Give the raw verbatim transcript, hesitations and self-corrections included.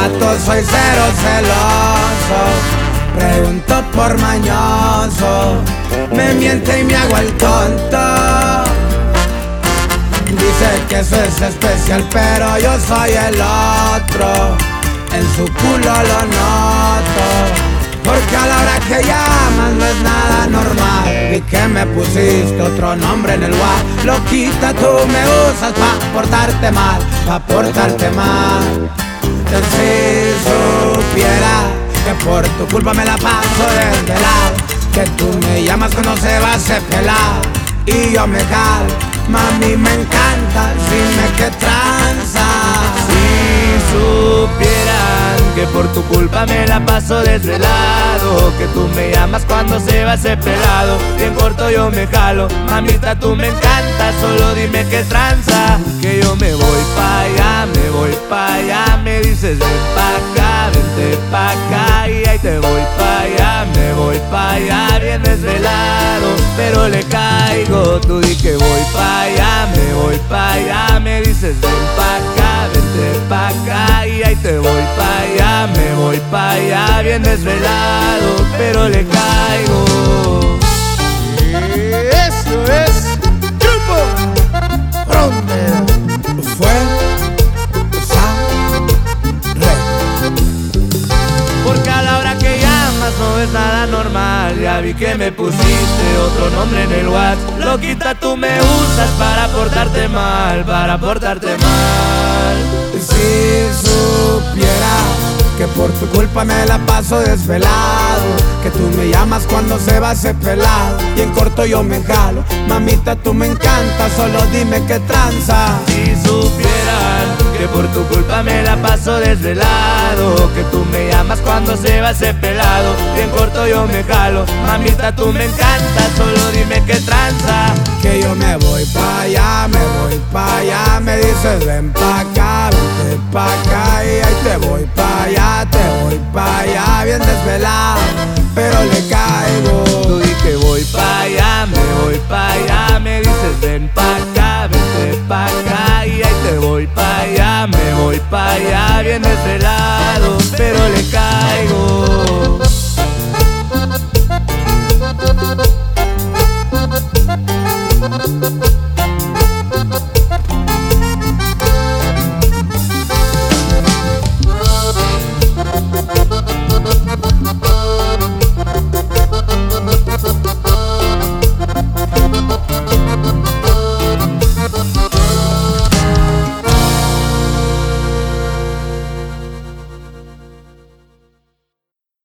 vato soy cero celoso, pregunto por mañoso, me miente y me hago el tonto. Dice que eso es especial, pero yo soy el otro, en su culo lo noto. Porque a la hora que llamas no es nada normal. Vi que me pusiste otro nombre en el WhatsApp. Loquita, tú me usas pa' portarte mal, pa' portarte mal. Si supiera que por tu culpa me la paso desvelado, que tú me llamas cuando se va a hacer pelado y yo me jalo. Mami, me encanta, dime qué tranza. Si supieran que por tu culpa me la paso desvelado, que tú me llamas cuando se va a hacer pelado y en corto yo me jalo. Mamita, tú me encanta, solo dime qué tranza. Que yo me voy pa' allá, me voy pa' allá. Me dices ven pa' acá, vente pa' acá y ahí te voy pa' allá, me voy pa' allá. Bien desvelado, pero le caigo. Tú di que voy pa' allá, me voy pa' allá. Me dices ven pa' acá, vente pa' acá y ahí te voy pa' allá, me voy pa' allá. Bien desvelado, pero le caigo. Eso es Grupo Frontera. Fue Porque a la hora que llamas no es nada normal. Ya vi que me pusiste otro nombre en el WhatsApp. Loquita, tú me usas para portarte mal, para portarte mal. Si supiera que por tu culpa me la paso desvelado, que tú me llamas cuando se va a hacer pelado y en corto yo me jalo. Mamita, tú me encanta, solo dime qué tranza. Si supieran que por tu culpa me la paso desvelado, que tú me llamas cuando se va a hacer pelado y en corto yo me jalo. Mamita, tú me encanta, solo dime qué tranza. Que yo me voy pa' allá, me voy pa' allá. Me dices ven pa' acá, vente pa' acá y ahí te voy pa'